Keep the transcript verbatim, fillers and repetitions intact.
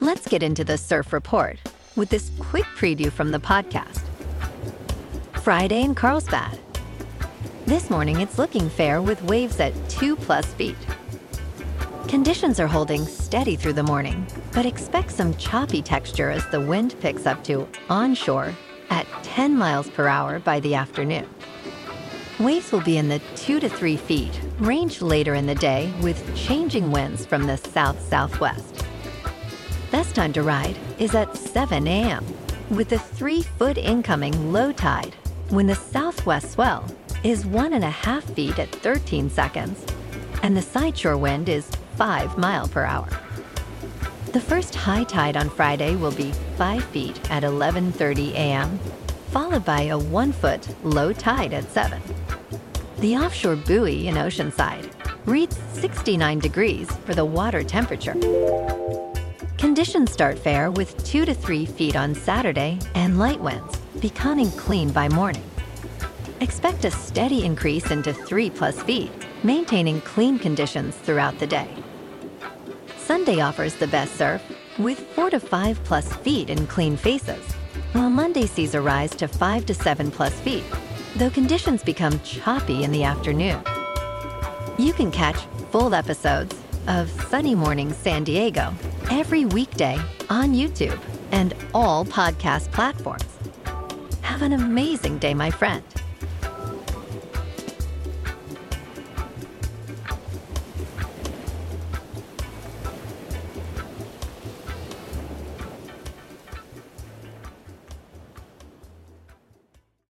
Let's get into the surf report with this quick preview from the podcast. Friday in Carlsbad. This morning, it's looking fair with waves at two plus feet. Conditions are holding steady through the morning, but expect some choppy texture as the wind picks up to onshore at ten miles per hour by the afternoon. Waves will be in the two to three feet, range later in the day with changing winds from the south-southwest. Best time to ride is at seven a.m. with a three-foot incoming low tide when the southwest swell is one and a half feet at thirteen seconds and the sideshore wind is five mile per hour. The first high tide on Friday will be five feet at eleven thirty a.m., followed by a one-foot low tide at seven. The offshore buoy in Oceanside reads sixty-nine degrees for the water temperature. Conditions start fair with two to three feet on Saturday and light winds, becoming clean by morning. Expect a steady increase into three plus feet, maintaining clean conditions throughout the day. Sunday offers the best surf with four to five plus feet in clean faces, while Monday sees a rise to five to seven plus feet, though conditions become choppy in the afternoon. You can catch full episodes of Sunny Morning San Diego every weekday on YouTube and all podcast platforms. Have an amazing day, my friend.